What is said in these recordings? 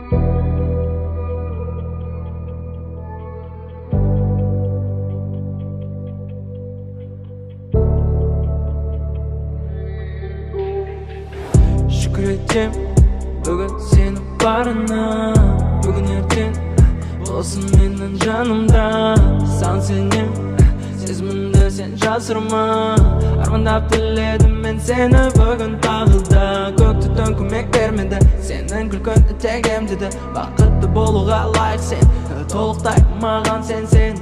Şükredeceğim bugün senin barına. Bugün ертең болсын менің жанымда. Сан сенем, сезімімді сен жасырма. Армандап тіледім мен сені бүгін тағы да. Көк түтін көмек бермеді, сенің күлкің тек емдеді. Бақытты болуға лайық сен, толықтай маған сен.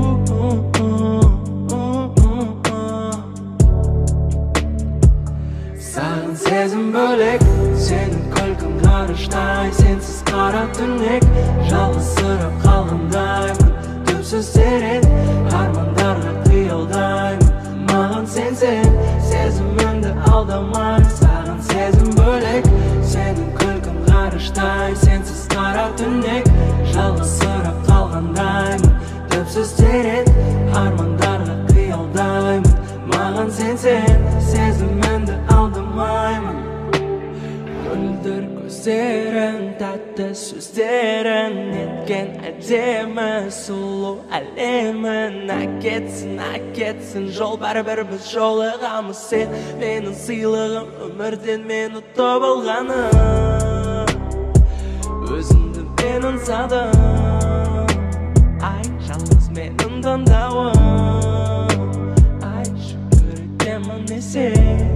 Саған сезім бөлек, сенің күлкің ғарыштай. Сенсіз қара түнек, жалғызсырап қалғандаймын. Түпсіз терең армандарға қиялдаймын. Маған сен, сезімімді алдамай. Саған сезім бөлек, сенің күлкің ғарыштай. Сенсіз қара түнек, жалғызсырап қалғандаймын. Түпсіз терең армандарға қиялдаймын. Маған сен, сезімімді алдамаймын. Мөлдір көздерің, тәтті сөздерің, неткен әдемі сұлу әлемін. Әкетсін жол, бәрібір біз жолығамыз. Сен менің сыйлығым, өмірден мен ұтып алғаным. Өзімді мен аңсадым, ай жалғыз менің таңдауым. Ай шүкір етемін сен.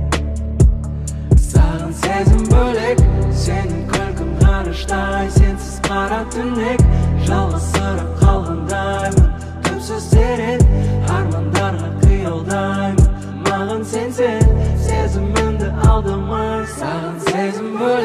Саған сезім бөлек, сенің күлкің ғарыштай. Сенсіз қара түнек, жалғызсырап қалғандаймын. Түпсіз терең армандарға қиялдаймын. Маған сен, сезімімді алдамай. Саған сезім бөлек.